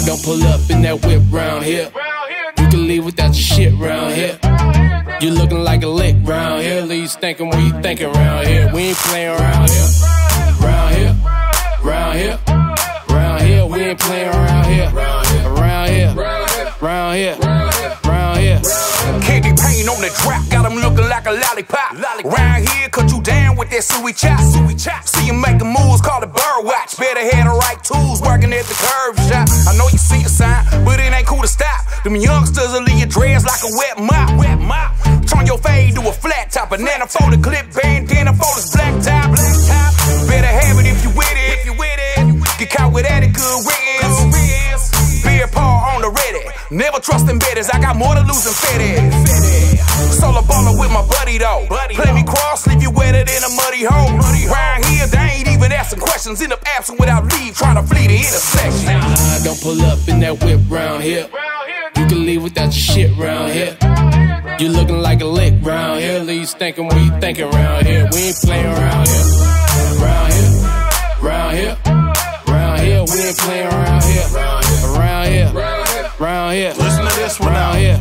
Don't pull up in that whip round here. You can leave without your shit round here. You looking like a lick round here. Leave thinking what you thinking round here. We ain't playing around here. Round here, round here, round here. We ain't playing around here. Around here, round here, round here. Candy paint on the drop, got him looking like a lollipop. Round here, cut you down with that suey chop. See you making moves, call it bird watch. Better have the right tools, working at the curb shop. I know you see a sign, but it ain't cool to stop. Them youngsters will leave your dreads like a wet mop. Turn your fade to a flat top, banana folded clip, bandana folded black top. Better have it if you with it. Get caught with that, good riddance. Beer paw on the ready. Never trust them betters, I got more to lose than fitted. Solo ballin' with my buddy though. Play me cross, leave you wetter than a muddy hole. Round here, they ain't even asking questions. End up absent without leave, trying to flee the intersection. Don't pull up in that whip round here. You can leave without your shit round here. You looking like a lick round here. Leave thinking what you thinking round here. We ain't playing around here. Round here, round here, round here. We ain't playing around here. Around here, round here. Listen to this one round out here.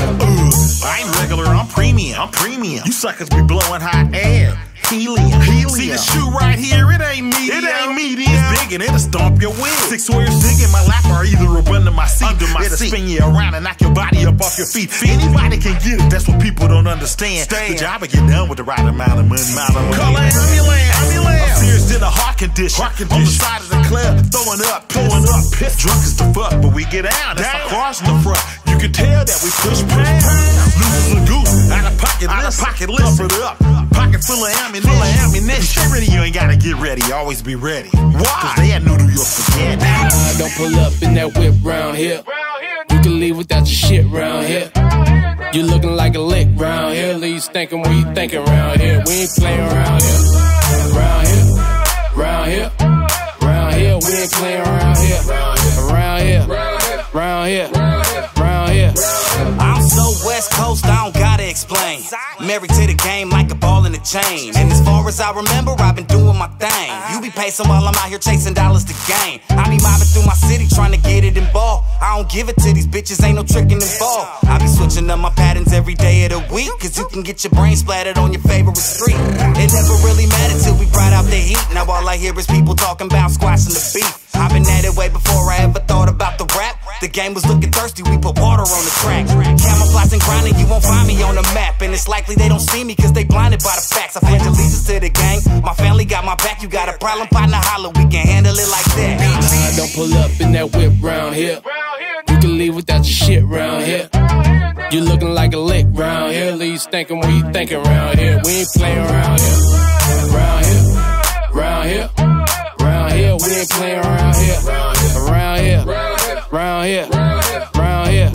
I ain't regular, I'm premium. You suckers be blowing hot air. Helium. See the shoe right here, it ain't medium. It's big and it'll stomp your wig. 6 squares big in my lap or either up under my seat. It'll spin you around and knock your body up off your feet. Anybody can get it, that's what people don't understand. The job of getting done with the right amount of money. Call an ambulance. I'm serious in a heart condition. On the side of the club, throwing up, piss. Drunk as the fuck, but we get down. That's our cross in the front. You can tell that we push. Loses a goose, out of pocket, listen up. Pocket full of ammunition. Stay ready, you ain't gotta get ready. Always be ready. Why? Cause they had noodle you'll forget. Don't pull up in that whip round here. You can leave without your shit round here. You looking like a lick round here. Leave thinking what you thinking round here. We ain't playing around here. Round here, round here, round here. We ain't playing around here. Around here, round here, round here. I'm so West Coast, I don't gotta explain. Married to the game like a ball in a chain. And as far as I remember, I've been doing my thing. You be pacing while I'm out here chasing dollars to gain. I be mobbing through my city trying to get it in ball. I don't give it to these bitches, ain't no tricking involved. I be switching up my patterns every day of the week. Cause you can get your brain splattered on your favorite street. It never really mattered till we brought out the heat. Now all I hear is people talking about squashing the beef. I've been at it way before I ever thought about the rap. The game was looking thirsty, we put water on the track. Camouflage and grinding, you won't find me on the map. And it's likely they don't see me cause they blinded by the facts. I pledge allegiance to the gang, my family got my back. You got a problem, partner, holler, we can handle it like that. Don't pull up in that whip round here. You can leave without your shit round here. You looking like a lick round here. Leave thinking what you thinking round here. We ain't playing around here. Round here, round here, round here. We ain't playing around here. Around here, round here, round here.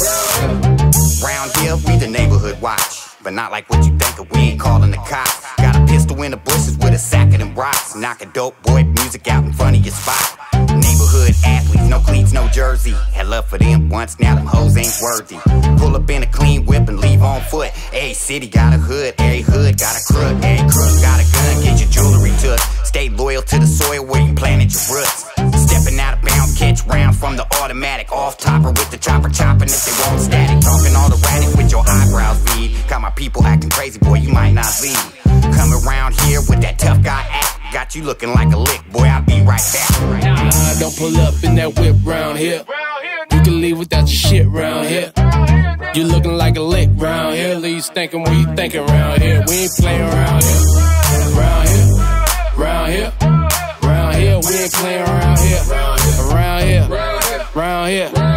Round here, we the neighborhood watch. But not like what you think of, we ain't calling the cops. Got a pistol in the bushes with a sack of them rocks. Knock a dope boy music out in front of your spot. Neighborhood athletes, no cleats, no jersey. Had love for them once, now them hoes ain't worthy. Pull up in a clean whip and leave on foot. Every city got a hood, every hood got a crook. Every crook got a gun, get your jewelry took. Stay loyal to the soil where you planted your roots. Stepping out of bounds, catch rounds from the automatic. Off topper with the chopper chopping if they want static. Talking all erratic with your eyebrows read. Got my people acting crazy, boy, you might not leave. Come around here with that tough guy act. Got you looking like a lick, boy, I'll be right back. Don't pull up in that whip round here. You can leave without your shit round here. You looking like a lick round here. Leave thinking what you thinking round here. We ain't playing around here. Round here, round here, round here. We ain't playing around here. Around here, round here.